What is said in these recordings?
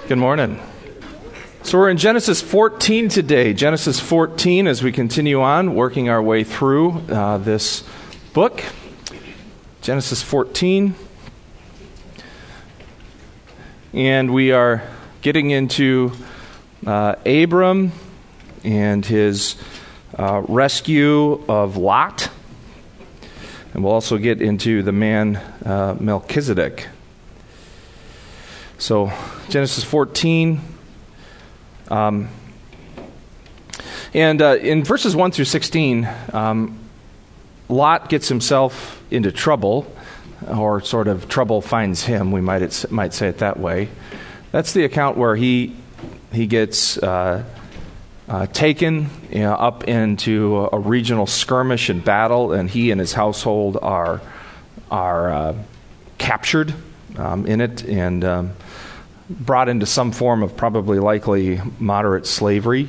Good morning. So we're in Genesis 14 today. Genesis 14 as we continue on, working our way through this book. Genesis 14. And we are getting into Abram and his rescue of Lot. And we'll also get into the man Melchizedek. So, Genesis 14, and in verses 1 through 16, Lot gets himself into trouble, or sort of trouble finds him, we might say it that way. That's the account where he gets taken up into a regional skirmish and battle, and he and his household are captured in it and brought into some form of probably likely moderate slavery.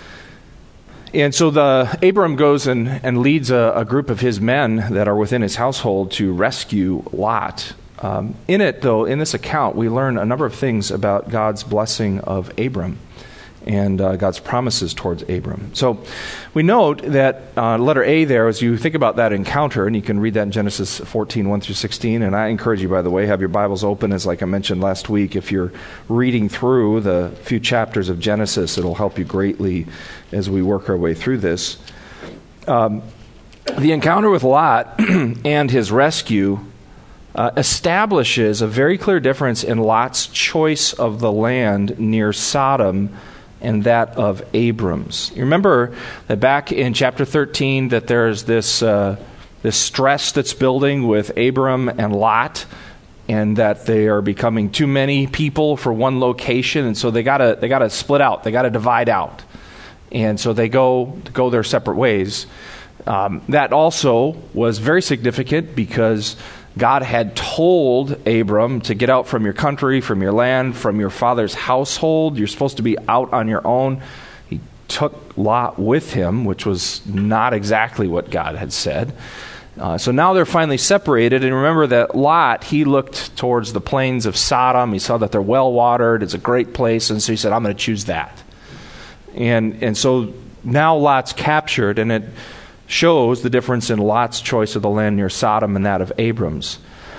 And so Abram goes and leads a group of his men that are within his household to rescue Lot. In it, though, in this account, we learn a number of things about God's blessing of Abram and God's promises towards Abram. So we note that letter A there, as you think about that encounter, and you can read that in Genesis 14, 1 through 16, and I encourage you, by the way, have your Bibles open, as like I mentioned last week. If you're reading through the few chapters of Genesis, it'll help you greatly as we work our way through this. The encounter with Lot and his rescue establishes a very clear difference in Lot's choice of the land near Sodom and that of Abram's. You remember that back in chapter 13 that there's this stress that's building with Abram and Lot, and that they are becoming too many people for one location, and so they gotta split out, they gotta divide out, and so they go their separate ways. That also was very significant because God had told Abram to get out from your country, from your land, from your father's household. You're supposed to be out on your own. He took Lot with him, which was not exactly what God had said. So now they're finally separated. And remember that Lot, he looked towards the plains of Sodom. He saw that they're well-watered. It's a great place. And so he said, I'm going to choose that. And so now Lot's captured, and it shows the difference in Lot's choice of the land near Sodom and that of Abram's.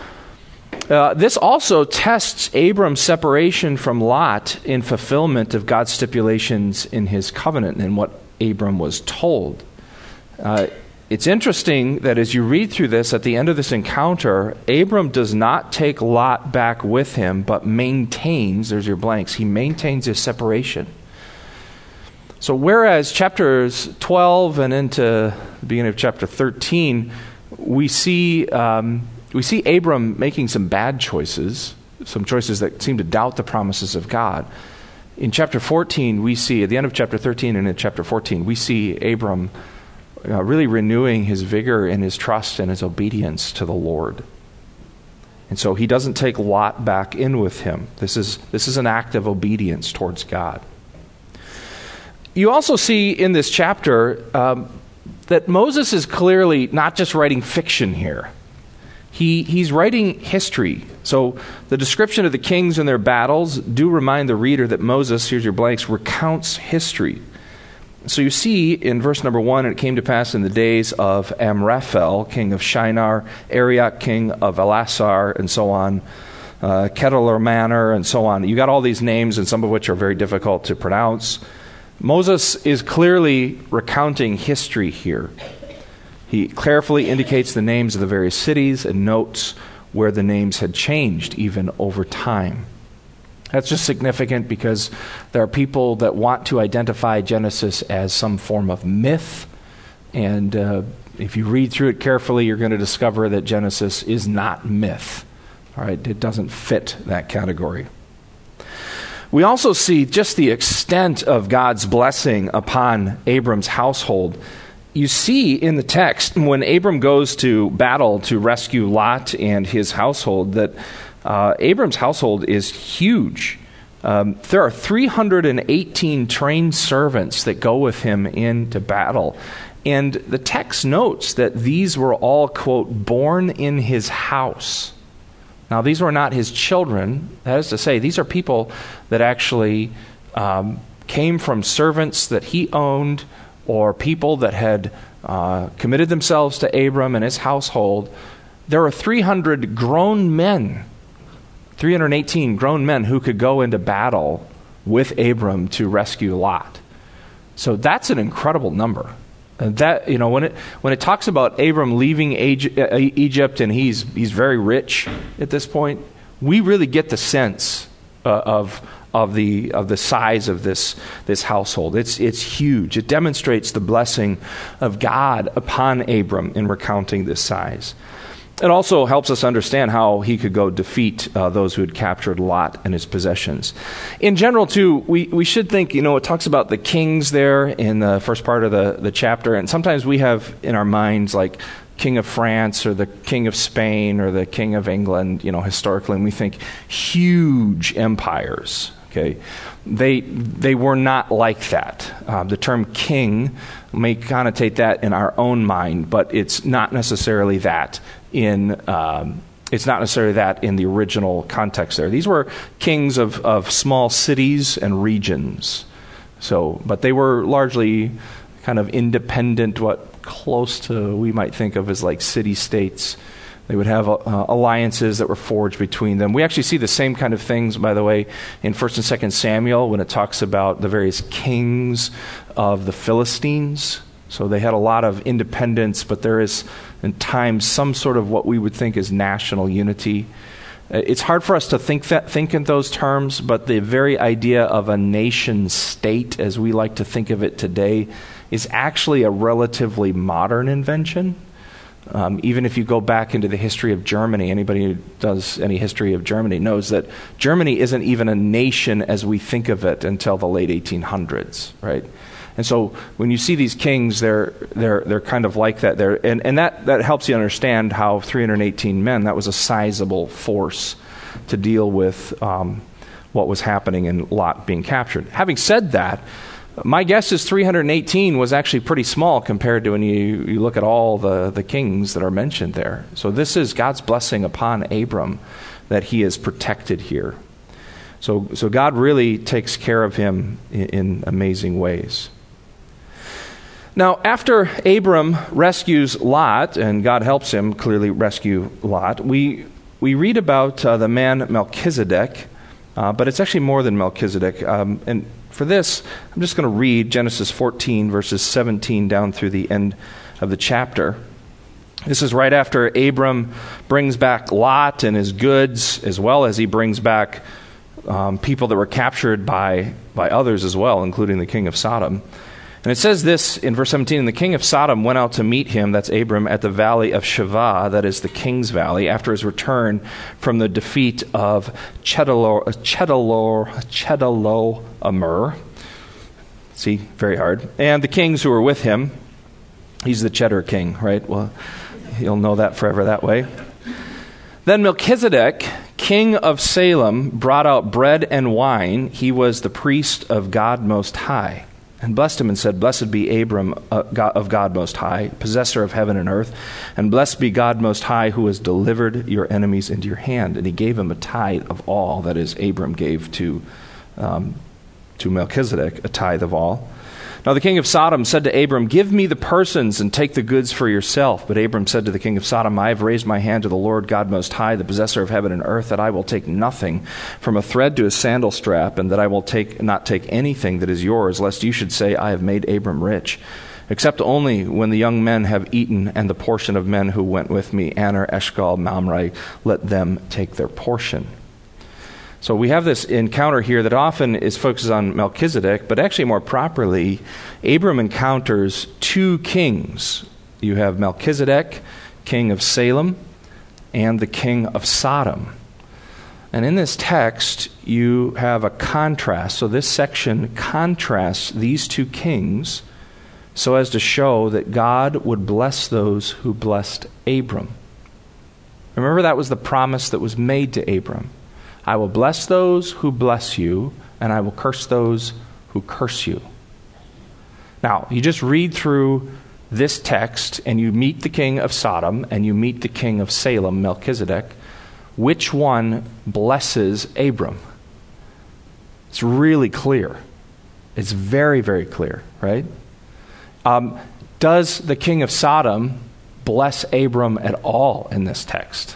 This also tests Abram's separation from Lot in fulfillment of God's stipulations in his covenant and what Abram was told. It's interesting that as you read through this, at the end of this encounter, Abram does not take Lot back with him, but maintains, there's your blanks, he maintains his separation. So whereas chapters 12 and into the beginning of chapter 13, we see Abram making some bad choices, some choices that seem to doubt the promises of God. In chapter 14, we see, at the end of chapter 13 and in chapter 14, we see Abram really renewing his vigor and his trust and his obedience to the Lord. And so he doesn't take Lot back in with him. This is an act of obedience towards God. You also see in this chapter that Moses is clearly not just writing fiction here. He's writing history. So the description of the kings and their battles do remind the reader that Moses, here's your blanks, recounts history. So you see in verse number 1, it came to pass in the days of Amraphel, king of Shinar, Arioch, king of Elasar, and so on, Kedorlaomer, and so on. You got all these names, and some of which are very difficult to pronounce. Moses is clearly recounting history here. He carefully indicates the names of the various cities and notes where the names had changed even over time. That's just significant because there are people that want to identify Genesis as some form of myth. And if you read through it carefully, you're going to discover that Genesis is not myth. All right, it doesn't fit that category. We also see just the extent of God's blessing upon Abram's household. You see in the text, when Abram goes to battle to rescue Lot and his household, that Abram's household is huge. There are 318 trained servants that go with him into battle. And the text notes that these were all, quote, born in his house. Now, these were not his children. That is to say, these are people that actually came from servants that he owned, or people that had committed themselves to Abram and his household. There were 300 grown men, 318 grown men who could go into battle with Abram to rescue Lot. So that's an incredible number. And that, when it talks about Abram leaving Egypt and he's very rich at this point, we really get the sense of the size of this household. It's huge. It demonstrates the blessing of God upon Abram in recounting this size. It also helps us understand how he could go defeat those who had captured Lot and his possessions. In general, too, we should think, it talks about the kings there in the first part of the chapter, and sometimes we have in our minds like King of France or the King of Spain or the King of England, historically, and we think huge empires. Okay, they were not like that. The term king may connotate that in our own mind, but it's not necessarily that in the original context there. These were kings of small cities and regions. But they were largely kind of independent, what close to we might think of as like city-states. They would have alliances that were forged between them. We actually see the same kind of things, by the way, in 1 and 2 Samuel when it talks about the various kings of the Philistines. So they had a lot of independence, but there is, in times, some sort of what we would think is national unity. It's hard for us to think in those terms, but the very idea of a nation state, as we like to think of it today, is actually a relatively modern invention. Even if you go back into the history of Germany, anybody who does any history of Germany knows that Germany isn't even a nation as we think of it until the late 1800s, right? And so when you see these kings, they're kind of like that there, and that helps you understand how 318 men, that was a sizable force to deal with what was happening and Lot being captured. Having said that, my guess is 318 was actually pretty small compared to when you look at all the kings that are mentioned there. So this is God's blessing upon Abram that he is protected here. So God really takes care of him in amazing ways. Now, after Abram rescues Lot, and God helps him clearly rescue Lot, we read about the man Melchizedek, but it's actually more than Melchizedek. And for this, I'm just going to read Genesis 14, verses 17 down through the end of the chapter. This is right after Abram brings back Lot and his goods, as well as he brings back people that were captured by others as well, including the king of Sodom. And it says this in verse 17, "And the king of Sodom went out to meet him," that's Abram, "at the valley of Shavah," that is the king's valley, after his return from the defeat of Chedorlaomer. See, very hard. "And the kings who were with him," he's the Cheddar king, right? Well, you'll know that forever that way. "Then Melchizedek, king of Salem, brought out bread and wine. He was the priest of God Most High. And blessed him and said, Blessed be Abram of God Most High, possessor of heaven and earth, and blessed be God Most High, who has delivered your enemies into your hand." And he gave him a tithe of all, that is, Abram gave to Melchizedek a tithe of all. "Now the king of Sodom said to Abram, Give me the persons and take the goods for yourself. But Abram said to the king of Sodom, I have raised my hand to the Lord God Most High, the possessor of heaven and earth, that I will take nothing, from a thread to a sandal strap, and that I will not take anything that is yours, lest you should say, I have made Abram rich. Except only when the young men have eaten, and the portion of men who went with me, Aner, Eshcol, Mamre, let them take their portion." So we have this encounter here that often is focused on Melchizedek, but actually more properly, Abram encounters two kings. You have Melchizedek, king of Salem, and the king of Sodom. And in this text, you have a contrast. So this section contrasts these two kings so as to show that God would bless those who blessed Abram. Remember, that was the promise that was made to Abram. I will bless those who bless you, and I will curse those who curse you. Now, you just read through this text, and you meet the king of Sodom, and you meet the king of Salem, Melchizedek. which one blesses Abram. It's really clear. It's very, very clear, right? Does the king of Sodom bless Abram at all in this text?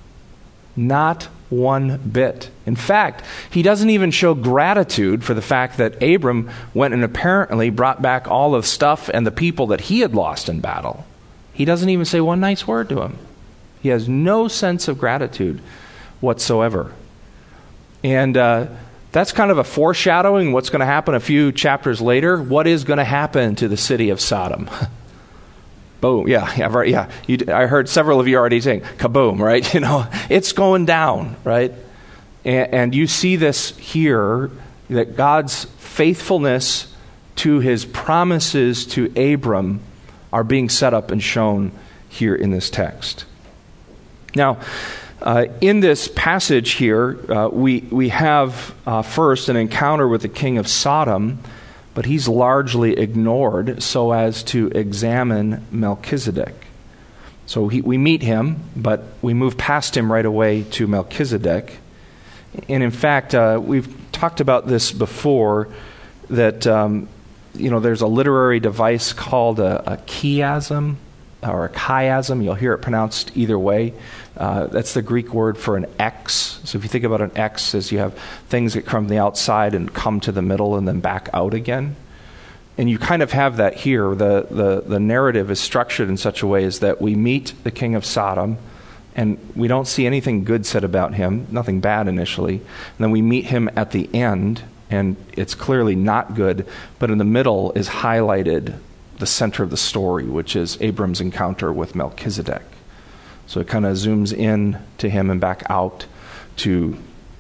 Not one bit. In fact, he doesn't even show gratitude for the fact that Abram went and apparently brought back all the stuff and the people that he had lost in battle. He doesn't even say one nice word to him. He has no sense of gratitude whatsoever. And that's kind of a foreshadowing what's going to happen a few chapters later. What is going to happen to the city of Sodom? Boom. Yeah. I heard several of you already saying, kaboom, right? It's going down, right? And you see this here, that God's faithfulness to his promises to Abram are being set up and shown here in this text. Now, in this passage here, we have first an encounter with the king of Sodom, but he's largely ignored so as to examine Melchizedek. So we meet him, but we move past him right away to Melchizedek. And in fact, we've talked about this before, that there's a literary device called a chiasm, or a chiasm. You'll hear it pronounced either way. That's the Greek word for an X. So if you think about an X as you have things that come from the outside and come to the middle and then back out again. And you kind of have that here. The narrative is structured in such a way as that we meet the king of Sodom, and we don't see anything good said about him, nothing bad initially. And then we meet him at the end, and it's clearly not good, but in the middle is highlighted the center of the story, which is Abram's encounter with Melchizedek. So it kind of zooms in to him and back out to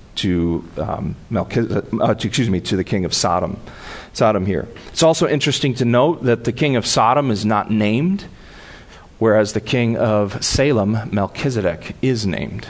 the king of Sodom here. It's also interesting to note that the king of Sodom is not named, whereas the king of Salem, Melchizedek, is named.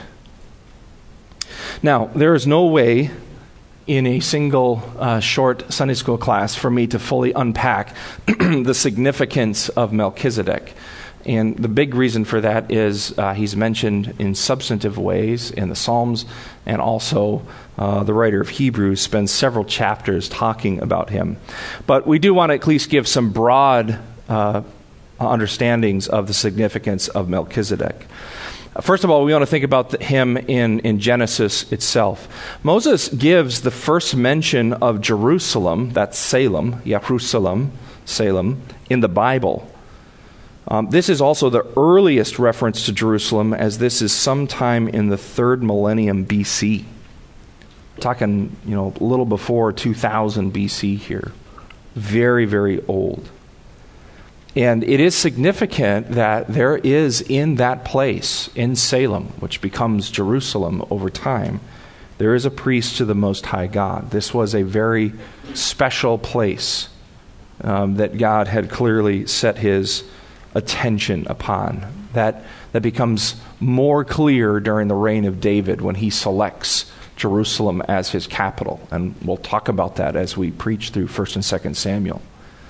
Now, there is no way in a single short Sunday school class for me to fully unpack the significance of Melchizedek. And the big reason for that is he's mentioned in substantive ways in the Psalms, and also the writer of Hebrews spends several chapters talking about him. But we do want to at least give some broad understandings of the significance of Melchizedek. First of all, we want to think about him in Genesis itself. Moses gives the first mention of Jerusalem, that's Salem, Salem, in the Bible. This is also the earliest reference to Jerusalem, as this is sometime in the 3rd millennium BC. We're talking, a little before 2000 BC here. Very, very old. And it is significant that there is in that place, in Salem, which becomes Jerusalem over time, there is a priest to the Most High God. This was a very special place that God had clearly set his attention upon. That becomes more clear during the reign of David when he selects Jerusalem as his capital. And we'll talk about that as we preach through 1 and 2 Samuel.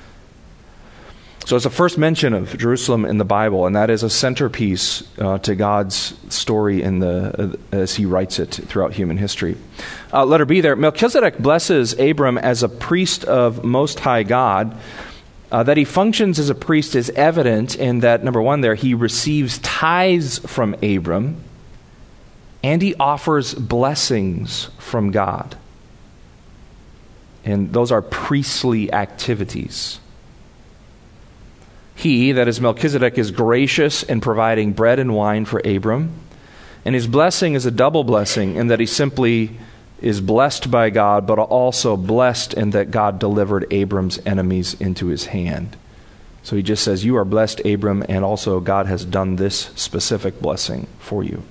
So it's the first mention of Jerusalem in the Bible, and that is a centerpiece to God's story as he writes it throughout human history. Letter B there. Melchizedek blesses Abram as a priest of Most High God. That he functions as a priest is evident in that, number one there, he receives tithes from Abram, and he offers blessings from God. And those are priestly activities. He, that is Melchizedek, is gracious in providing bread and wine for Abram, and his blessing is a double blessing in that he simply is blessed by God, but also blessed in that God delivered Abram's enemies into his hand. So he just says, you are blessed, Abram, and also God has done this specific blessing for you.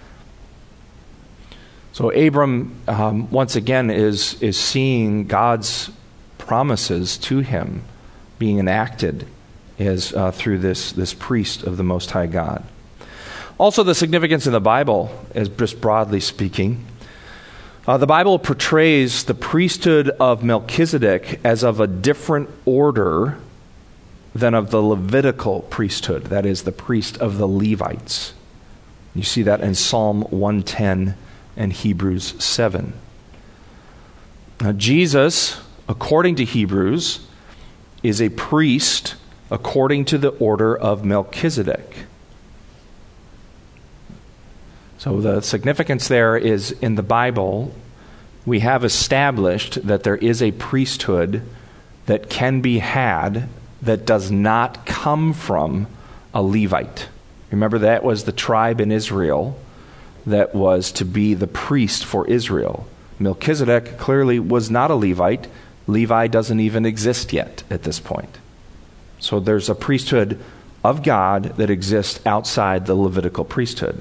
So Abram, once again, is seeing God's promises to him being enacted as through this priest of the Most High God. Also, the significance in the Bible, as just broadly speaking, the Bible portrays the priesthood of Melchizedek as of a different order than of the Levitical priesthood, that is, the priest of the Levites. You see that in Psalm 110 and Hebrews 7. Now, Jesus, according to Hebrews, is a priest according to the order of Melchizedek. So the significance there is in the Bible, we have established that there is a priesthood that can be had that does not come from a Levite. Remember, that was the tribe in Israel that was to be the priest for Israel. Melchizedek clearly was not a Levite. Levi doesn't even exist yet at this point. So there's a priesthood of God that exists outside the Levitical priesthood.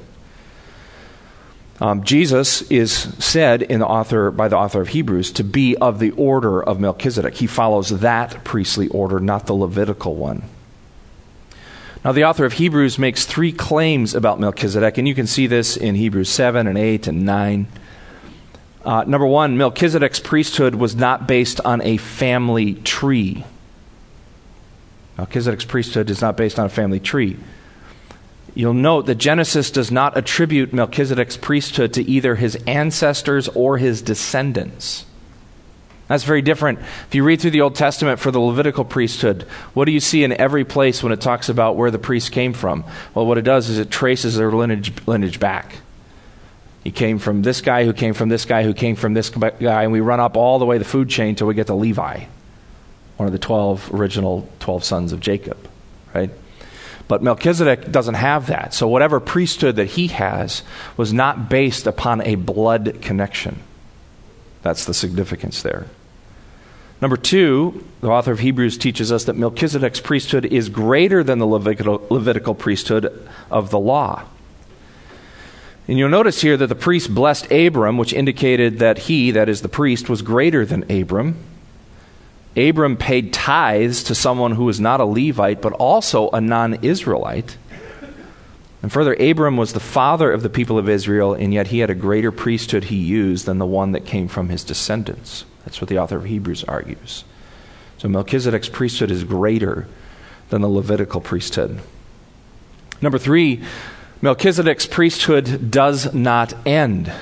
Jesus is said by the author of Hebrews to be of the order of Melchizedek. He follows that priestly order, not the Levitical one. Now, the author of Hebrews makes three claims about Melchizedek, and you can see this in Hebrews 7 and 8 and 9. Number one, Melchizedek's priesthood was not based on a family tree. Melchizedek's priesthood is not based on a family tree. You'll note that Genesis does not attribute Melchizedek's priesthood to either his ancestors or his descendants. That's very different. If you read through the Old Testament for the Levitical priesthood, what do you see in every place when it talks about where the priests came from? Well, what it does is it traces their lineage back. He came from this guy, who came from this guy, who came from this guy, and we run up all the way the food chain until we get to Levi, one of the original 12 sons of Jacob, right? But Melchizedek doesn't have that. So whatever priesthood that he has was not based upon a blood connection. That's the significance there. Number two, the author of Hebrews teaches us that Melchizedek's priesthood is greater than the Levitical priesthood of the law. And you'll notice here that the priest blessed Abram, which indicated that he, that is the priest, was greater than Abram. Abram paid tithes to someone who was not a Levite, but also a non-Israelite. And further, Abram was the father of the people of Israel, and yet he had a greater priesthood he used than the one that came from his descendants. That's what the author of Hebrews argues. So Melchizedek's priesthood is greater than the Levitical priesthood. Number three, Melchizedek's priesthood does not end.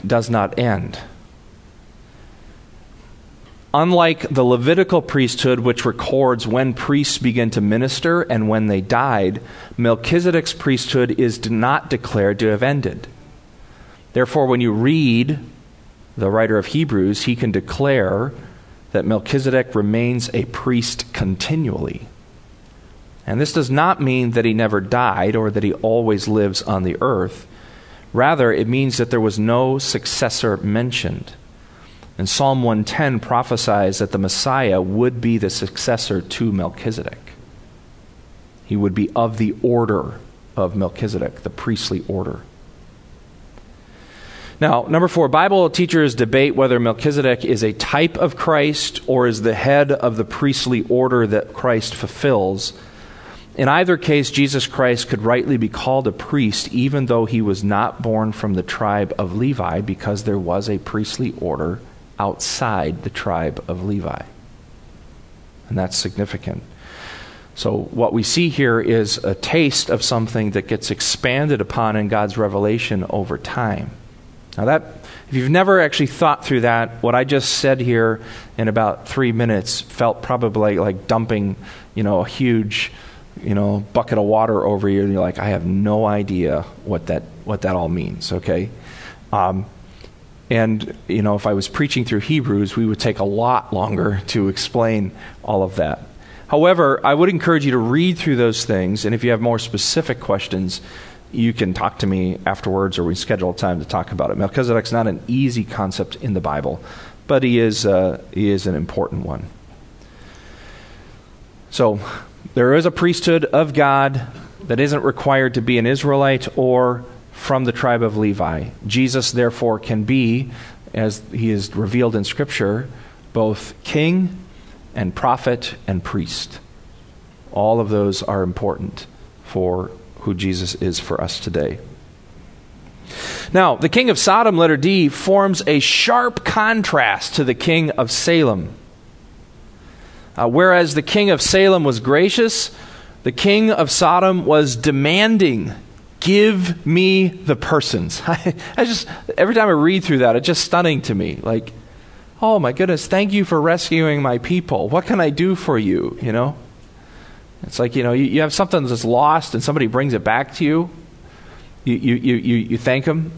Unlike the Levitical priesthood, which records when priests begin to minister and when they died, Melchizedek's priesthood is not declared to have ended. Therefore, when you read the writer of Hebrews, he can declare that Melchizedek remains a priest continually. And this does not mean that he never died or that he always lives on the earth. Rather, it means that there was no successor mentioned. And Psalm 110 prophesies that the Messiah would be the successor to Melchizedek. He would be of the order of Melchizedek, the priestly order. Now, number four, Bible teachers debate whether Melchizedek is a type of Christ or is the head of the priestly order that Christ fulfills. In either case, Jesus Christ could rightly be called a priest even though he was not born from the tribe of Levi, because there was a priestly order outside the tribe of Levi. And that's significant. So what we see here is a taste of something that gets expanded upon in God's revelation over time. Now that, if you've never actually thought through that, what I just said here in about 3 minutes felt probably like dumping, a huge, bucket of water over you, and you're like, I have no idea what that all means, okay? And, if I was preaching through Hebrews, we would take a lot longer to explain all of that. However, I would encourage you to read through those things, and if you have more specific questions, you can talk to me afterwards, or we schedule a time to talk about it. Melchizedek's not an easy concept in the Bible, but he is an important one. So, there is a priesthood of God that isn't required to be an Israelite or from the tribe of Levi. Jesus, therefore, can be, as he is revealed in Scripture, both king and prophet and priest. All of those are important for who Jesus is for us today. Now, the king of Sodom, letter D, forms a sharp contrast to the king of Salem. Whereas the king of Salem was gracious, the king of Sodom was demanding Give me the persons. Every time I read through that, it's just stunning to me. Like, oh my goodness, thank you for rescuing my people. What can I do for you? It's like, you have something that's lost and somebody brings it back to you. You thank them.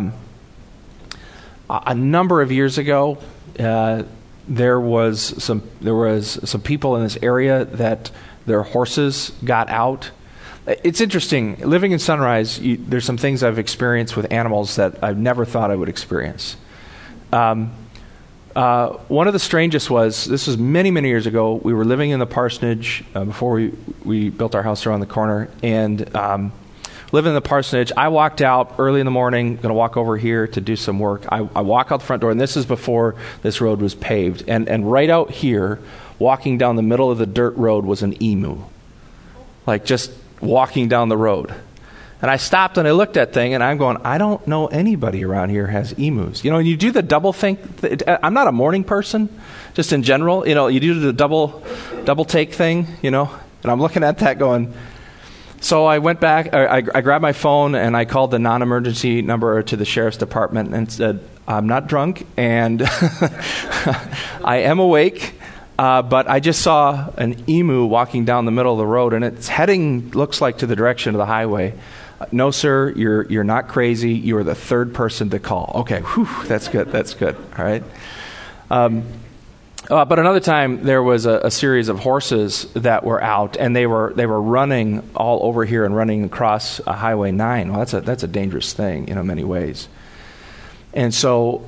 A number of years ago, there was some people in this area that their horses got out. It's interesting. Living in Sunrise, there's some things I've experienced with animals that I never thought I would experience. One of the strangest this was many, many years ago. We were living in the parsonage before we built our house around the corner, and living in the parsonage. I walked out early in the morning, going to walk over here to do some work. I walk out the front door, and this is before this road was paved. And right out here, walking down the middle of the dirt road, was an emu. Like, just walking down the road. And I stopped and I looked at that thing, and I'm going, I don't know anybody around here has emus. You do the double think. I'm not a morning person, just in general. You do the double take thing, and I'm looking at that going. So I went back, I grabbed my phone, and I called the non-emergency number to the sheriff's department and said, I'm not drunk, and I am awake, but I just saw an emu walking down the middle of the road, and it's heading, looks like, to the direction of the highway. No, sir, you're not crazy. You are the third person to call. Okay, whew, that's good. All right. But another time, there was a series of horses that were out, and they were running all over here and running across Highway 9. Well, that's a dangerous thing in many ways. And so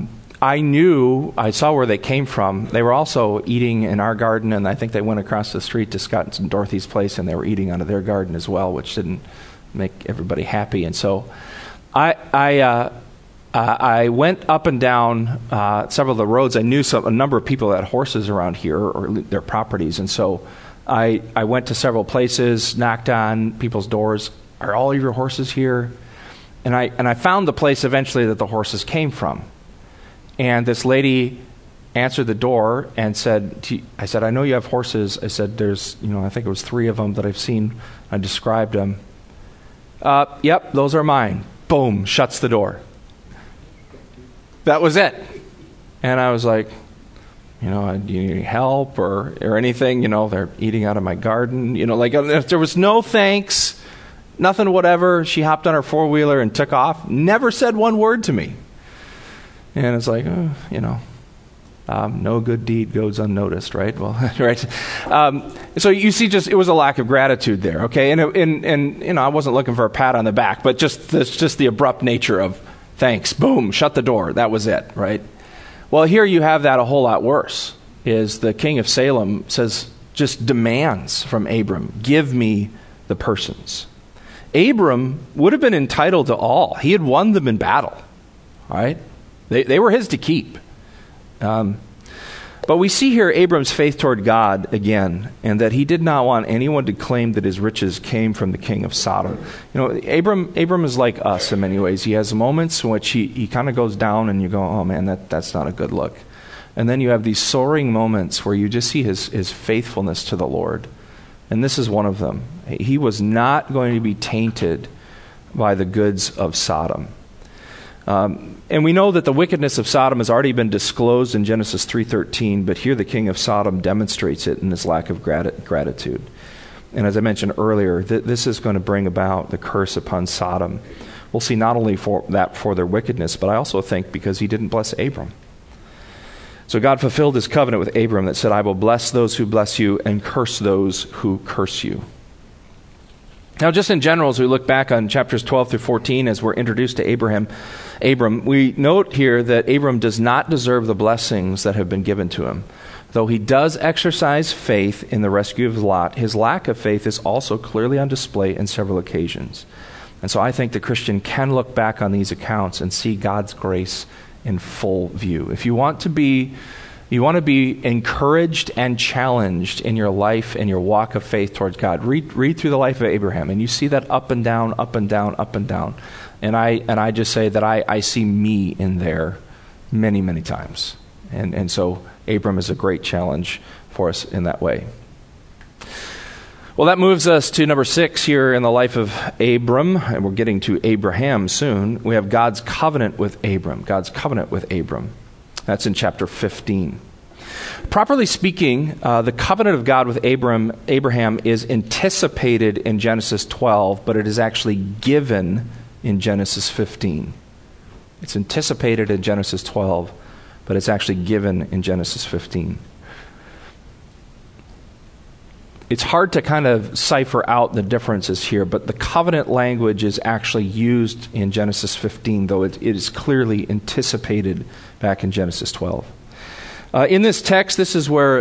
I saw where they came from. They were also eating in our garden, and I think they went across the street to Scott and Dorothy's place, and they were eating out of their garden as well, which didn't make everybody happy. And so I went up and down several of the roads. I knew a number of people that had horses around here or their properties. And so I went to several places, knocked on people's doors. Are all of your horses here? And I found the place eventually that the horses came from. And this lady answered the door and said, I know you have horses. I said, there's, I think it was 3 of them that I've seen. I described them. Yep, those are mine. Boom, shuts the door. That was it. And I was like, do you need any help or anything? They're eating out of my garden. There was no thanks, nothing, whatever. She hopped on her 4-wheeler and took off. Never said one word to me. And it's like, no good deed goes unnoticed, right? Well, right. So you see, it was a lack of gratitude there, okay? And I wasn't looking for a pat on the back, but just the abrupt nature of thanks, boom, shut the door. That was it, right? Well, here you have that a whole lot worse. Is the king of Salem just demands from Abram, give me the persons. Abram would have been entitled to all. He had won them in battle, all right? They were his to keep. But we see here Abram's faith toward God again, and that he did not want anyone to claim that his riches came from the king of Sodom. Abram is like us in many ways. He has moments in which he kind of goes down, and you go, oh man, that's not a good look. And then you have these soaring moments where you just see his faithfulness to the Lord. And this is one of them. He was not going to be tainted by the goods of Sodom. And we know that the wickedness of Sodom has already been disclosed in Genesis 3:13, but here the king of Sodom demonstrates it in his lack of gratitude. And as I mentioned earlier, this is going to bring about the curse upon Sodom. We'll see not only for their wickedness, but I also think because he didn't bless Abram. So God fulfilled his covenant with Abram that said, I will bless those who bless you and curse those who curse you. Now, just in general, as we look back on chapters 12 through 14, as we're introduced to Abram, we note here that Abram does not deserve the blessings that have been given to him. Though he does exercise faith in the rescue of Lot, his lack of faith is also clearly on display in several occasions. And so I think the Christian can look back on these accounts and see God's grace in full view. If you want to be encouraged and challenged in your life and your walk of faith towards God, read through the life of Abraham, and you see that up and down, up and down, up and down. And I just say that I see me in there many, many times. And so Abram is a great challenge for us in that way. Well, that moves us to number 6 here in the life of Abram, and we're getting to Abraham soon. We have God's covenant with Abram. God's covenant with Abram. That's in chapter 15. Properly speaking, the covenant of God with Abraham is anticipated in Genesis 12, but it is actually given in Genesis 15. It's anticipated in Genesis 12, but it's actually given in Genesis 15. It's hard to kind of cipher out the differences here, but the covenant language is actually used in Genesis 15, though it is clearly anticipated back in Genesis 12. In this text, this is where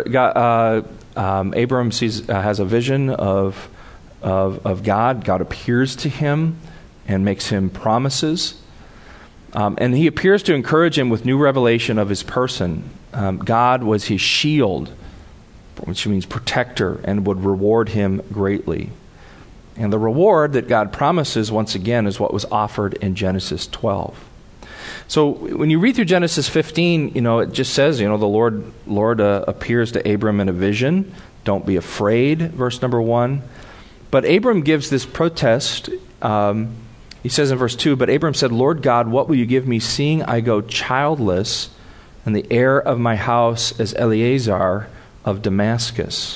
Abram has a vision of God. God appears to him and makes him promises. And he appears to encourage him with new revelation of his person. God was his shield, which means protector, and would reward him greatly. And the reward that God promises, once again, is what was offered in Genesis 12. So when you read through Genesis 15, it just says, the Lord appears to Abram in a vision. Don't be afraid, verse number 1. But Abram gives this protest. He says in verse 2, "But Abram said, Lord God, what will you give me, seeing I go childless, and the heir of my house is Eliezer of Damascus?"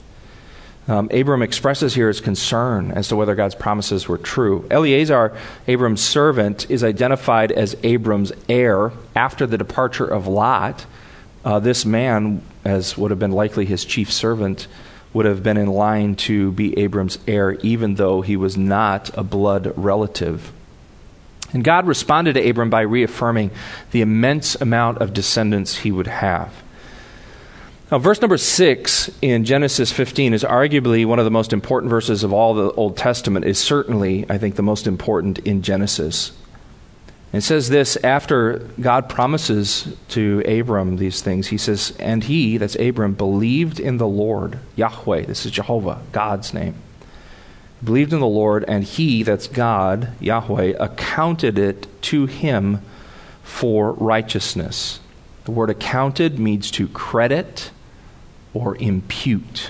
Abram expresses here his concern as to whether God's promises were true. Eliezer, Abram's servant, is identified as Abram's heir after the departure of Lot. This man, as would have been likely his chief servant, would have been in line to be Abram's heir, even though he was not a blood relative. And God responded to Abram by reaffirming the immense amount of descendants he would have. Now, verse number 6 in Genesis 15 is arguably one of the most important verses of all the Old Testament. Is certainly, I think, the most important in Genesis. It says this, after God promises to Abram these things, he says, "And he," that's Abram, "believed in the Lord," Yahweh, this is Jehovah, God's name, "believed in the Lord, and he," that's God, Yahweh, "accounted it to him for righteousness." The word accounted means to credit or impute.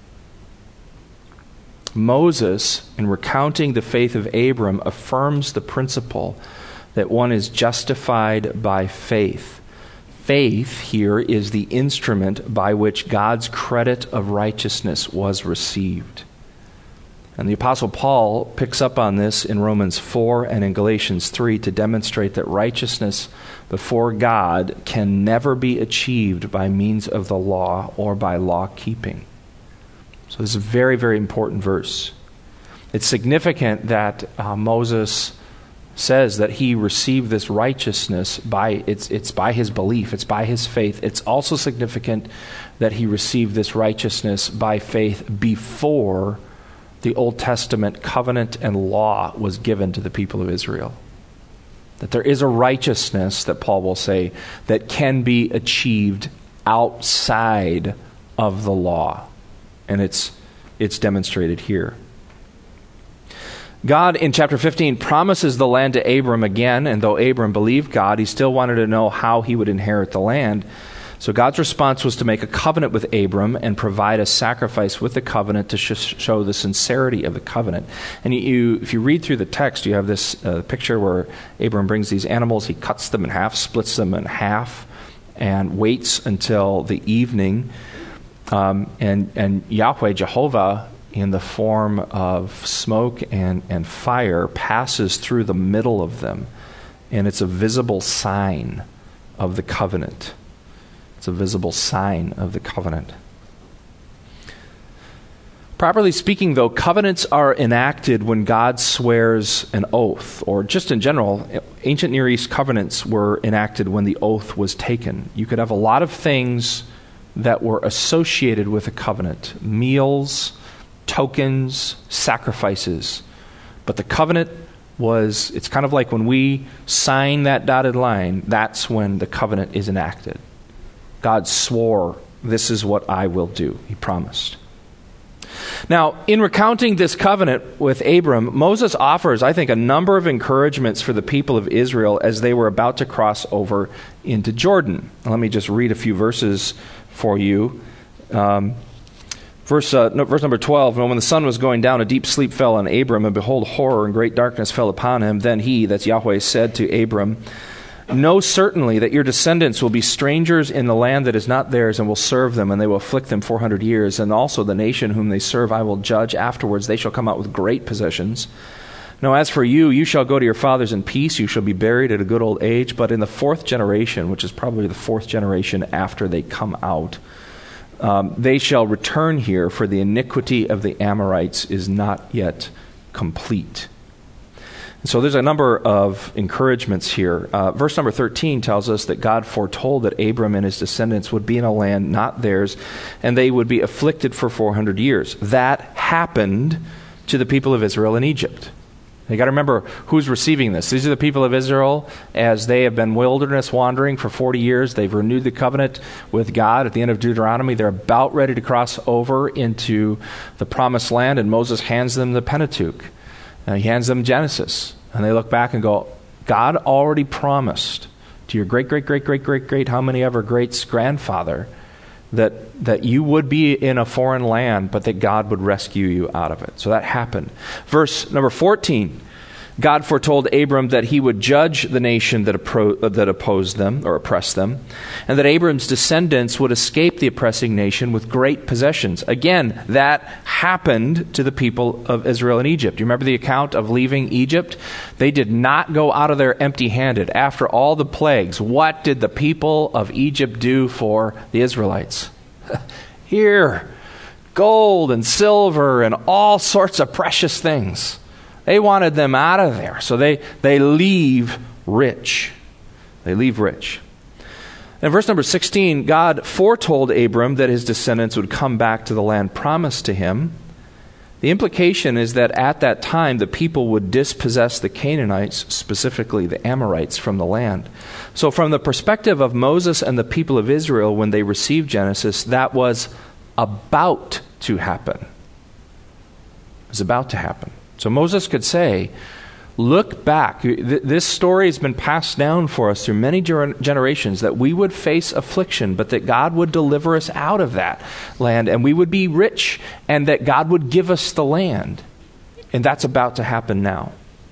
Moses, in recounting the faith of Abram, affirms the principle that one is justified by faith. Faith here is the instrument by which God's credit of righteousness was received. And the Apostle Paul picks up on this in Romans 4 and in Galatians 3 to demonstrate that righteousness before God can never be achieved by means of the law or by law keeping. So this is a very, very important verse. It's significant that Moses says that he received this righteousness by it's by his belief, it's by his faith. It's also significant that he received this righteousness by faith before the Old Testament covenant and law was given to the people of Israel. That there is a righteousness, that Paul will say, that can be achieved outside of the law. And it's demonstrated here. God, in chapter 15, promises the land to Abram again, and though Abram believed God, he still wanted to know how he would inherit the land. So God's response was to make a covenant with Abram and provide a sacrifice with the covenant to show the sincerity of the covenant. And if you read through the text, you have this picture where Abram brings these animals, he cuts them in half, splits them in half, and waits until the evening. And Yahweh, Jehovah, in the form of smoke and fire, passes through the middle of them. And it's a visible sign of the covenant. It's a visible sign of the covenant. Properly speaking, though, covenants are enacted when God swears an oath, or just in general, ancient Near East covenants were enacted when the oath was taken. You could have a lot of things that were associated with a covenant: meals, tokens, sacrifices. But the covenant it's kind of like when we sign that dotted line, that's when the covenant is enacted. God swore, "This is what I will do." He promised. Now, in recounting this covenant with Abram, Moses offers, I think, a number of encouragements for the people of Israel as they were about to cross over into Jordan. Let me just read a few verses for you. Verse Verse number 12, and when the sun was going down, a deep sleep fell on Abram, and behold, horror and great darkness fell upon him. Then he, that's Yahweh, said to Abram, know certainly that your descendants will be strangers in the land that is not theirs, and will serve them, and they will afflict them 400 years. And also the nation whom they serve I will judge afterwards. They shall come out with great possessions. Now as for you, you shall go to your fathers in peace. You shall be buried at a good old age. But in the fourth generation, which is probably the fourth generation after they come out, they shall return here, for the iniquity of the Amorites is not yet complete. And so there's a number of encouragements here. Verse number 13 tells us that God foretold that Abram and his descendants would be in a land not theirs, and they would be afflicted for 400 years. That happened to the people of Israel in Egypt. You got to remember who's receiving this. These are the people of Israel as they have been wilderness wandering for 40 years. They've renewed the covenant with God at the end of Deuteronomy. They're about ready to cross over into the promised land, and Moses hands them the Pentateuch. And he hands them Genesis. And they look back and go, God already promised to your great, how many ever greats grandfather that you would be in a foreign land, but that God would rescue you out of it. So that happened. Verse number 14, God foretold Abram that he would judge the nation that opposed them or oppressed them, and that Abram's descendants would escape the oppressing nation with great possessions. Again, that happened to the people of Israel in Egypt. You remember the account of leaving Egypt? They did not go out of there empty-handed. After all the plagues, what did the people of Egypt do for the Israelites? Here, gold and silver and all sorts of precious things. They wanted them out of there. So they leave rich. They leave rich. In verse number 16, God foretold Abram that his descendants would come back to the land promised to him. The implication is that at that time the people would dispossess the Canaanites, specifically the Amorites, from the land. So from the perspective of Moses and the people of Israel when they received Genesis, that was about to happen. It was about to happen. So Moses could say, look back. This story has been passed down for us through many generations, that we would face affliction, but that God would deliver us out of that land, and we would be rich, and that God would give us the land. And that's about to happen now.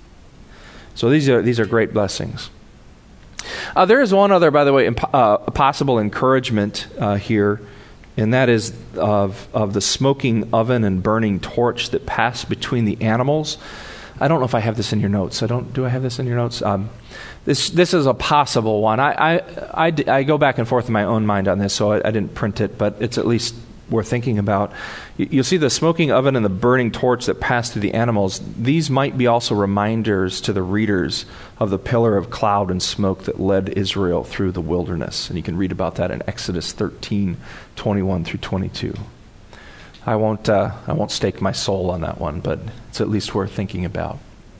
So these are great blessings. There is one other, by the way, possible encouragement here, and that is of the smoking oven and burning torch that passed between the animals. I don't know if I have this in your notes. Do I have this in your notes? This is a possible one. I go back and forth in my own mind on this, so I didn't print it, but it's at least worth thinking about. You'll see the smoking oven and the burning torch that passed through the animals. These might be also reminders to the readers of the pillar of cloud and smoke that led Israel through the wilderness. And you can read about that in Exodus 13:21 through 22. I won't stake my soul on that one, but it's at least worth thinking about.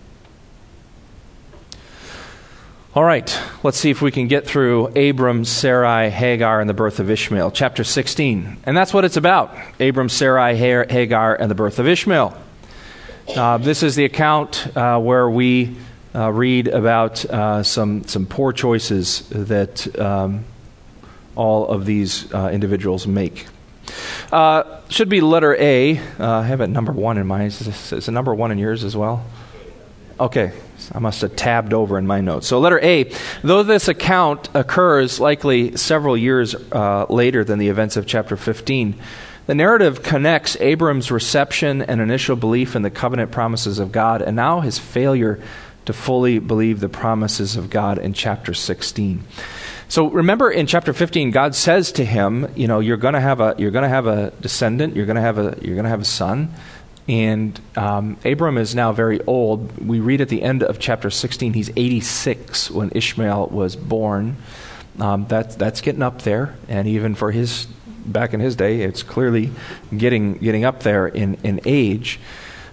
All right, let's see if we can get through Abram, Sarai, Hagar, and the birth of Ishmael. Chapter 16, and that's what it's about. Abram, Sarai, Hagar, and the birth of Ishmael. This is the account where we read about some poor choices that all of these individuals make. Should be letter A. I have it number 1 in mine. Is it number 1 in yours as well? Okay, I must have tabbed over in my notes. So letter A, though this account occurs likely several years later than the events of chapter 15, the narrative connects Abram's reception and initial belief in the covenant promises of God, and now his failure to fully believe the promises of God in chapter 16. So remember, in chapter 15, God says to him, you're going to have a descendant, you're going to have a son. And Abram is now very old. We read at the end of chapter 16, he's 86 when Ishmael was born. That's getting up there, and even for back in his day, it's clearly getting up there in age.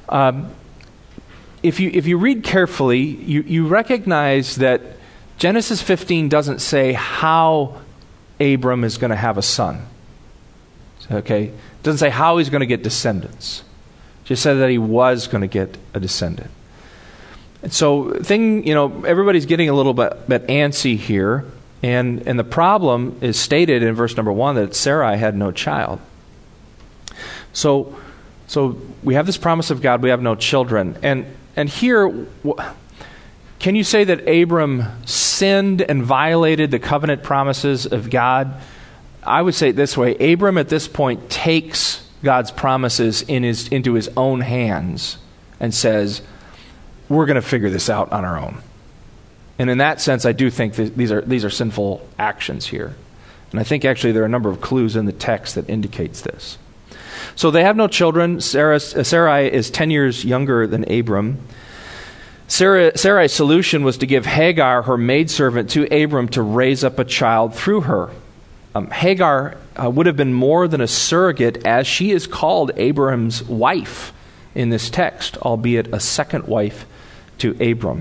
If you read carefully, you recognize that Genesis 15 doesn't say how Abram is going to have a son. Okay, it doesn't say how he's going to get descendants. Just said that he was going to get a descendant. And so everybody's getting a little bit antsy here, and the problem is stated in verse number 1 that Sarai had no child. So we have this promise of God, we have no children. And here, can you say that Abram sinned and violated the covenant promises of God? I would say it this way. Abram at this point takes God's promises into his own hands and says, we're going to figure this out on our own. And in that sense, I do think that these are sinful actions here. And I think actually there are a number of clues in the text that indicates this. So they have no children. Sarai is 10 years younger than Abram. Sarai's solution was to give Hagar, her maidservant, to Abram to raise up a child through her. Hagar would have been more than a surrogate, as she is called Abram's wife in this text, albeit a second wife to Abram.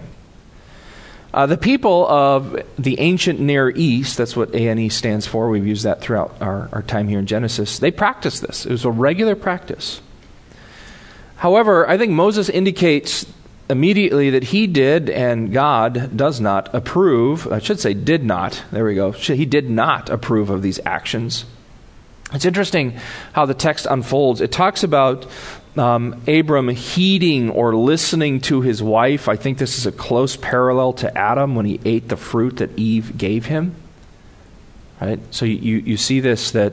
The people of the ancient Near East, that's what ANE stands for, we've used that throughout our time here in Genesis, they practiced this. It was a regular practice. However, I think Moses indicates immediately that he did and God does not approve. I should say did not. There we go. He did not approve of these actions. It's interesting how the text unfolds. It talks about Abram heeding or listening to his wife. I think this is a close parallel to Adam when he ate the fruit that Eve gave him. Right? So you see this, that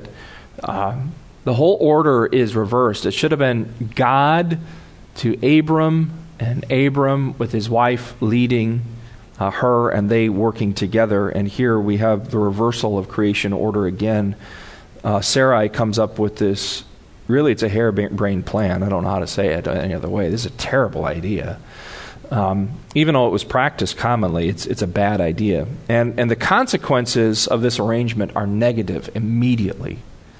the whole order is reversed. It should have been God to Abram, and Abram with his wife leading her, and they working together. And here we have the reversal of creation order again. Sarai comes up with this, really it's a harebrained plan. I don't know how to say it any other way. This is a terrible idea. Even though it was practiced commonly, it's a bad idea. And the consequences of this arrangement are negative immediately.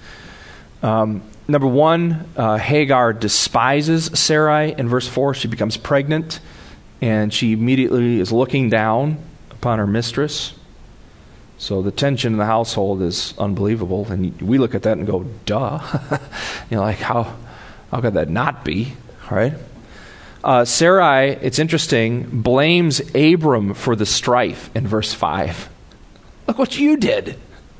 Number one, Hagar despises Sarai. In verse 4, she becomes pregnant, and she immediately is looking down upon her mistress. So the tension in the household is unbelievable, and we look at that and go, duh. Like, how could that not be, right? Sarai, it's interesting, blames Abram for the strife in verse 5. Look what you did.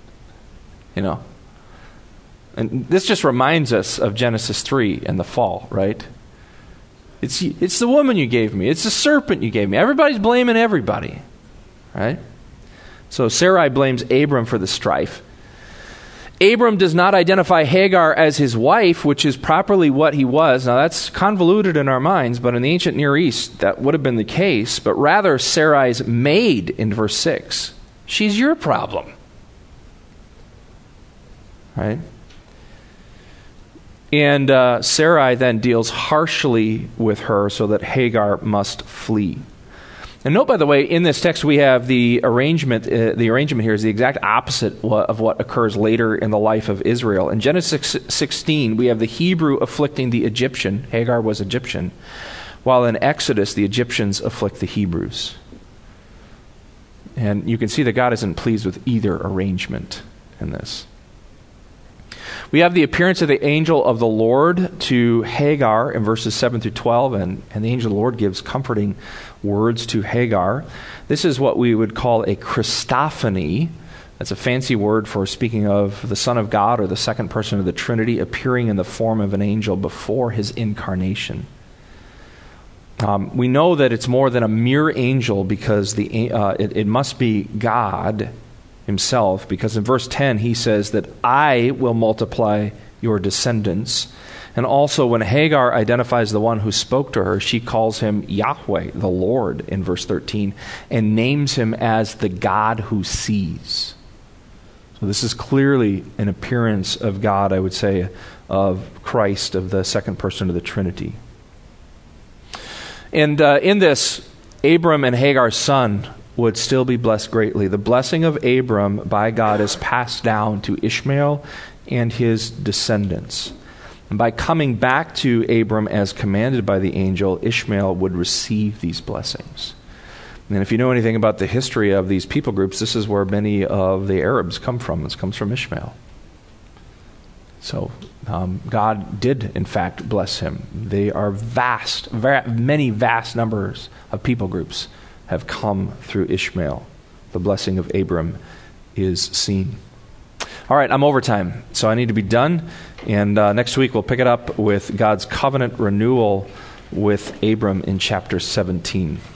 And this just reminds us of Genesis 3 and the fall, right? It's the woman you gave me. It's the serpent you gave me. Everybody's blaming everybody, right? So Sarai blames Abram for the strife. Abram does not identify Hagar as his wife, which is properly what he was. Now that's convoluted in our minds, but in the ancient Near East, that would have been the case. But rather Sarai's maid in verse 6. She's your problem, right? And Sarai then deals harshly with her so that Hagar must flee. And note, by the way, in this text we have the arrangement. The arrangement here is the exact opposite of what occurs later in the life of Israel. In Genesis 16, we have the Hebrew afflicting the Egyptian. Hagar was Egyptian. While in Exodus, the Egyptians afflict the Hebrews. And you can see that God isn't pleased with either arrangement in this. We have the appearance of the angel of the Lord to Hagar in verses 7 through 12, and the angel of the Lord gives comforting words to Hagar. This is what we would call a Christophany. That's a fancy word for speaking of the Son of God or the second person of the Trinity appearing in the form of an angel before his incarnation. We know that it's more than a mere angel because it must be God himself, because in verse 10 he says that I will multiply your descendants. And also when Hagar identifies the one who spoke to her, she calls him Yahweh, the Lord, in verse 13, and names him as the God who sees. So this is clearly an appearance of God, I would say, of Christ, of the second person of the Trinity. And in this, Abram and Hagar's son would still be blessed greatly. The blessing of Abram by God is passed down to Ishmael and his descendants. And by coming back to Abram as commanded by the angel, Ishmael would receive these blessings. And if you know anything about the history of these people groups, this is where many of the Arabs come from. This comes from Ishmael. So God did, in fact, bless him. They are many vast numbers of people groups have come through Ishmael. The blessing of Abram is seen. All right, I'm overtime, so I need to be done. And next week we'll pick it up with God's covenant renewal with Abram in chapter 17.